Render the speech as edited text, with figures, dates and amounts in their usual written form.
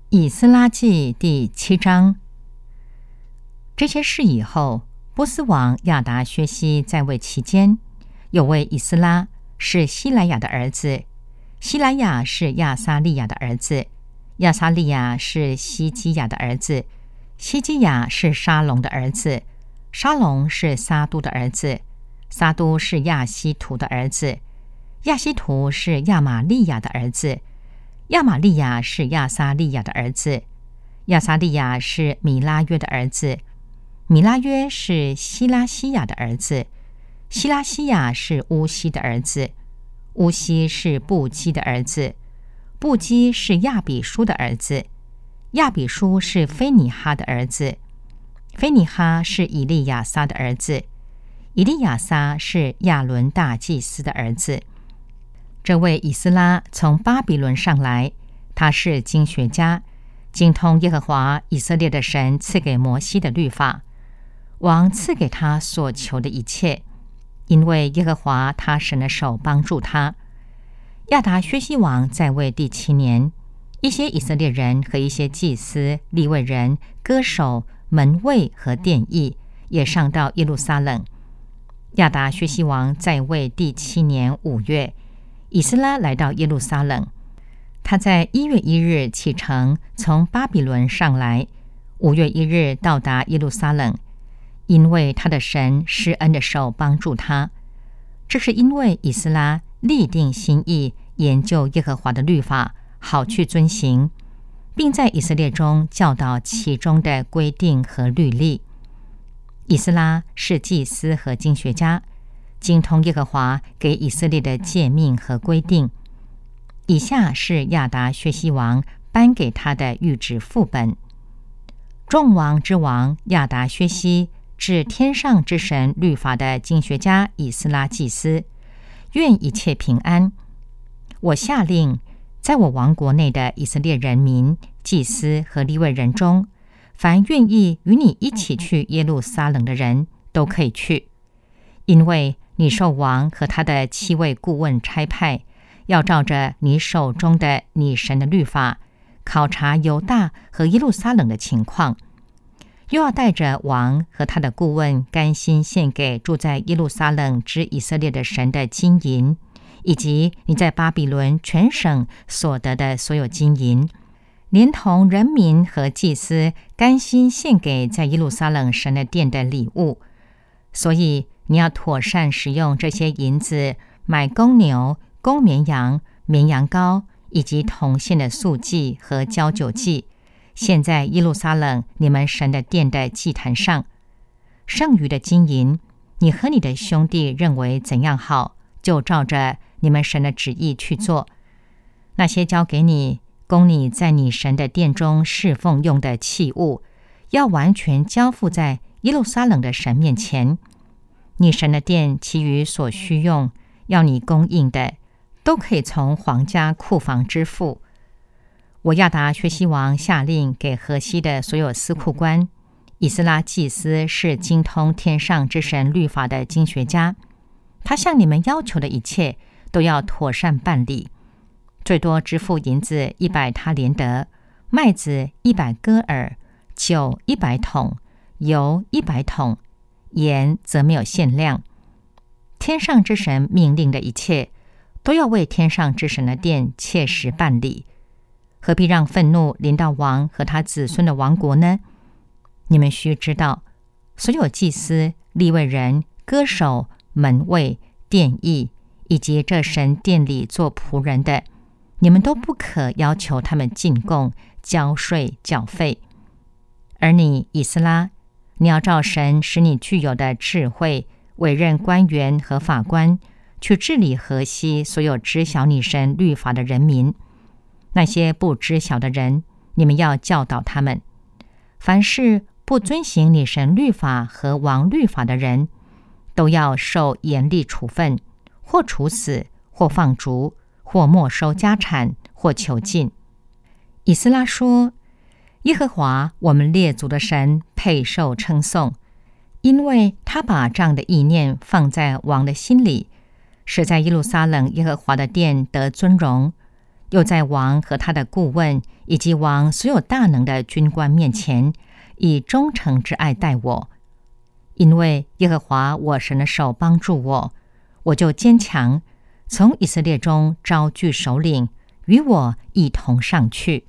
以斯拉记第7章。这些事以后，波斯王亚达薛西在位期间，有位以斯拉，是希莱亚的儿子，希莱亚是亚撒利亚的儿子，亚撒利亚是希基亚的儿子，希基亚是沙龙的儿子，沙龙是撒都的儿子，撒都是亚希图的儿子，亚希图是亚玛利亚的儿子，亚玛利亚是亚撒利亚的儿子，亚撒利亚是米拉约的儿子，米拉约是希拉西亚的儿子，希拉西亚是乌西的儿子，乌西是布基的儿子，布基是亚比书的儿子，亚比书是菲尼哈的儿子，菲尼哈是以利亚撒的儿子，以利亚撒是亚伦大祭司的儿子。这位以斯拉从巴比伦上来，他是经学家，精通耶和华以色列的神赐给摩西的律法，王赐给他所求的一切，因为耶和华他神的手帮助他。亚达薛西王在位第7年，一些以色列人和一些祭司、利未人、歌手、门卫和殿役也上到耶路撒冷。亚达薛西王在位第7年5月，以斯拉来到耶路撒冷，他在1月1日启程，从巴比伦上来，5月1日到达耶路撒冷，因为他的神施恩的手帮助他。这是因为以斯拉立定心意，研究耶和华的律法，好去遵行，并在以色列中教导其中的规定和律例。以斯拉是祭司和经学家，精通耶和华给以色列的诫命和规定。以下是亚达薛西王颁给他的谕旨副本：众王之王亚达薛西，至天上之神律法的经学家以斯拉祭司，愿一切平安。我下令，在我王国内的以色列人民、祭司和利未人中，凡愿意与你一起去耶路撒冷的人都可以去，因为你受王和他的7位顾问差派，要照着你手中的你神的律法，考察犹大和耶路撒冷的情况，又要带着王和他的顾问甘心献给住在耶路撒冷之以色列的神的金银，以及你在巴比伦全省所得的所有金银，连同人民和祭司甘心献给在耶路撒冷神的殿的礼物。所以你要妥善使用这些银子，买公牛、公绵羊、绵羊羔，以及铜线的素祭和交酒祭，献在耶路撒冷你们神的殿的祭坛上。剩余的金银，你和你的兄弟认为怎样好，就照着你们神的旨意去做。那些交给你，供你在你神的殿中侍奉用的器物，要完全交付在耶路撒冷的神面前。你神的殿其余所需用，要你供应的，都可以从皇家库房支付。我亚达薛西王下令给河西的所有司库官，以斯拉祭司是精通天上之神律法的经学家，他向你们要求的一切都要妥善办理，最多支付银子100他连得，麦子100戈尔，酒100桶，油100桶，盐则没有限量。天上之神命令的一切，都要为天上之神的殿切实办理，何必让愤怒临到王和他子孙的王国呢？你们须知道，所有祭司、利未人、歌手、门卫、殿役，以及这神殿里做仆人的，你们都不可要求他们进贡、交税、缴费。而你以斯拉，你要照神使你具有的智慧，委任官员和法官，去治理河西所有知晓你神律法的人民。那些不知晓的人，你们要教导他们。凡是不遵行你神律法和王律法的人，都要受严厉处分，或处死，或放逐，或没收家产，或囚禁。以斯拉说：耶和华我们列祖的神配受称颂，因为他把这样的意念放在王的心里，使在耶路撒冷耶和华的殿得尊荣， 又在王和他的顾问以及王所有大能的军官面前，以忠诚之爱待我。因为耶和华我神的手帮助我，我就坚强，从以色列中招聚首领，与我一同上去。